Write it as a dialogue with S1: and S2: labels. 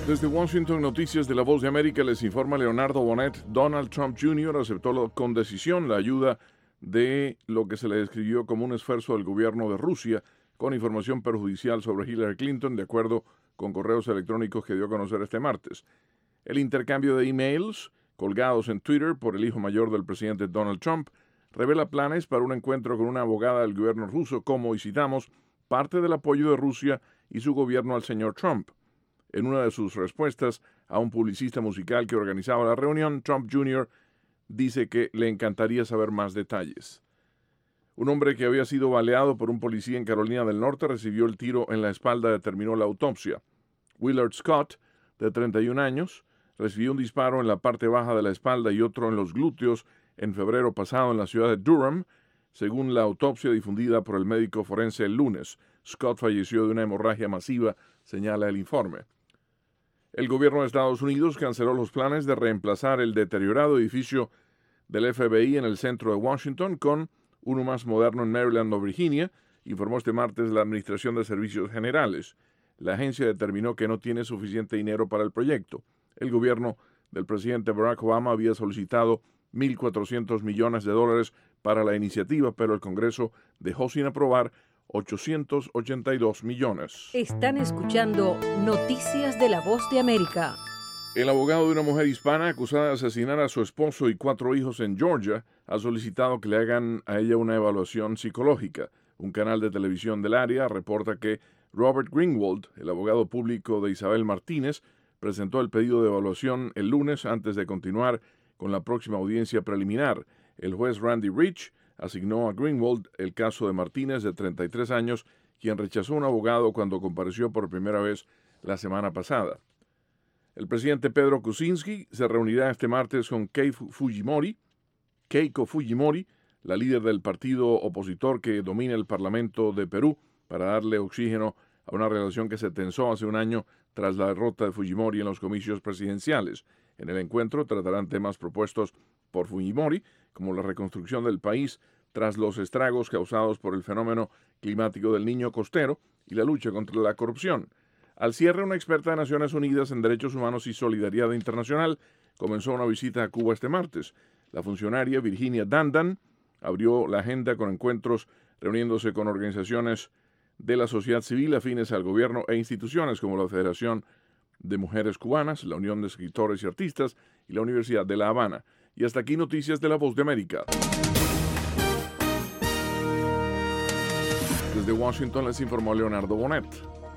S1: Desde Washington, Noticias de la Voz de América, les informa Leonardo Bonet. Donald Trump Jr. aceptó con decisión la ayuda de lo que se le describió como un esfuerzo del gobierno de Rusia con información perjudicial sobre Hillary Clinton, de acuerdo con correos electrónicos que dio a conocer este martes. El intercambio de emails colgados en Twitter por el hijo mayor del presidente Donald Trump revela planes para un encuentro con una abogada del gobierno ruso como, y citamos, parte del apoyo de Rusia y su gobierno al señor Trump. En una de sus respuestas a un publicista musical que organizaba la reunión, Trump Jr. dice que le encantaría saber más detalles. Un hombre que había sido baleado por un policía en Carolina del Norte recibió el tiro en la espalda, determinó la autopsia. Willard Scott, de 31 años, recibió un disparo en la parte baja de la espalda y otro en los glúteos en febrero pasado en la ciudad de Durham, según la autopsia difundida por el médico forense el lunes. Scott falleció de una hemorragia masiva, señala el informe. El gobierno de Estados Unidos canceló los planes de reemplazar el deteriorado edificio del FBI en el centro de Washington con uno más moderno en Maryland o Virginia, informó este martes la Administración de Servicios Generales. La agencia determinó que no tiene suficiente dinero para el proyecto. El gobierno del presidente Barack Obama había solicitado $1.400 millones para la iniciativa, pero el Congreso dejó sin aprobar $882 millones.
S2: Están escuchando Noticias de la Voz de América.
S1: El abogado de una mujer hispana acusada de asesinar a su esposo y 4 hijos en Georgia ha solicitado que le hagan a ella una evaluación psicológica. Un canal de televisión del área reporta que Robert Greenwald, el abogado público de Isabel Martínez, presentó el pedido de evaluación el lunes antes de continuar con la próxima audiencia preliminar. El juez Randy Rich asignó a Greenwald el caso de Martínez, de 33 años, quien rechazó un abogado cuando compareció por primera vez la semana pasada. El presidente Pedro Kuczynski se reunirá este martes con Keiko Fujimori, la líder del partido opositor que domina el Parlamento de Perú, para darle oxígeno a una relación que se tensó hace un año tras la derrota de Fujimori en los comicios presidenciales. En el encuentro tratarán temas propuestos por Fujimori, como la reconstrucción del país tras los estragos causados por el fenómeno climático del Niño costero y la lucha contra la corrupción. Al cierre, una experta de Naciones Unidas en Derechos Humanos y Solidaridad Internacional comenzó una visita a Cuba este martes. La funcionaria Virginia Dandan abrió la agenda con encuentros reuniéndose con organizaciones de la sociedad civil afines al gobierno e instituciones como la Federación de Mujeres Cubanas, la Unión de Escritores y Artistas y la Universidad de La Habana. Y hasta aquí Noticias de la Voz de América. Desde Washington les informó Leonardo Bonet.